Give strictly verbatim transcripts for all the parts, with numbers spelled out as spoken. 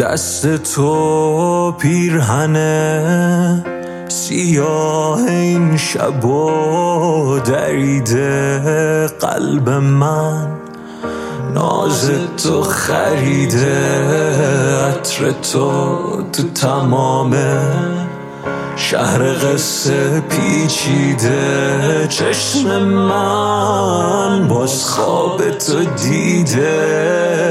دست تو پیرهنه سیاه این شب و دریده قلب من، ناز تو خریده عطر تو تو تمام شهر قصه پیچیده. چشم من باز خواب تو دیده.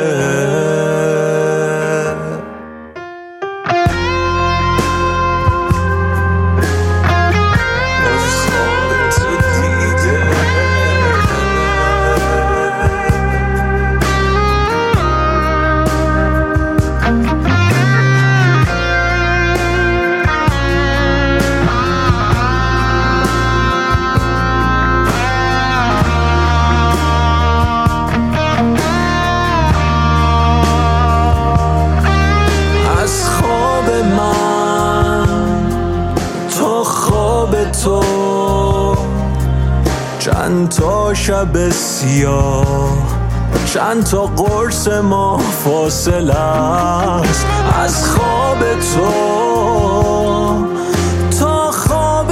تو چند تا شب سیاه، چند تا قرص ما فاصله است از خواب تو تا خواب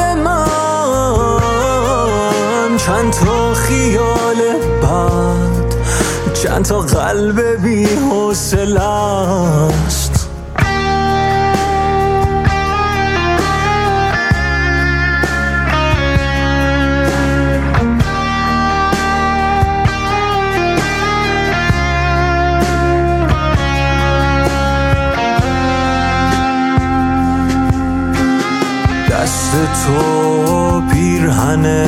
من. چند تا خیال بد، چند تا قلب بی حوصله است. دست تو پیرهنه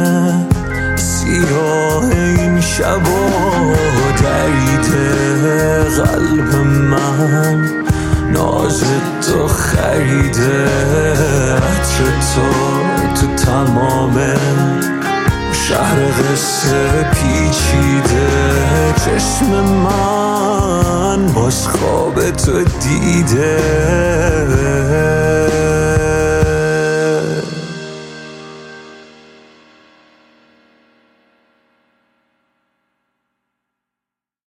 سیاه این شب و دریده قلب من، ناز تو خریده عطر تو تو تمام شهر قصه پیچیده. چشم من باز خواب تو دیده.